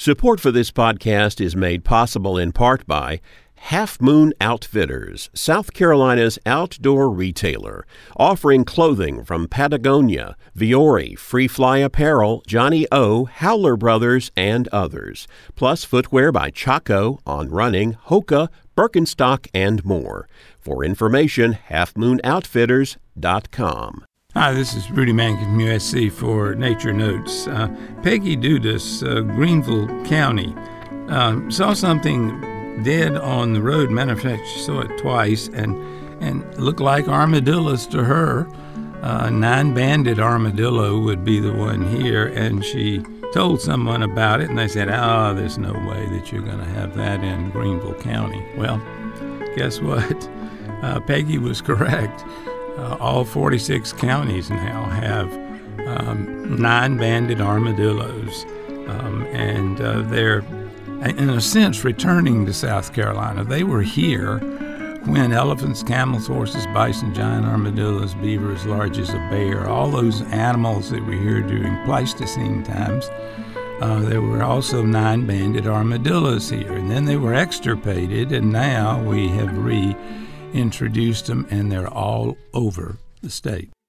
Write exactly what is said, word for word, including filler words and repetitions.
Support for this podcast is made possible in part by Half Moon Outfitters, South Carolina's outdoor retailer, offering clothing from Patagonia, Viore, Free Fly Apparel, Johnny O, Howler Brothers, and others, plus footwear by Chaco, On Running, Hoka, Birkenstock, and more. For information, half moon outfitters dot com. Hi, this is Rudy Mankin from U S C for Nature Notes. Uh, Peggy Dudas, uh, Greenville County, uh, saw something dead on the road. Matter of fact, she saw it twice, and and looked like armadillos to her. Uh, nine-banded armadillo would be the one here, and she told someone about it, and they said, oh, there's no way that you're going to have that in Greenville County. Well, guess what? Uh, Peggy was correct. Uh, all forty-six counties now have um, nine-banded armadillos, um, and uh, they're, in a sense, returning to South Carolina. They were here when elephants, camels, horses, bison, giant armadillos, beaver as large as a bear, all those animals that were here during Pleistocene times, uh, there were also nine-banded armadillos here. And then they were extirpated, and now we have reintroduced them, and they're all over the state.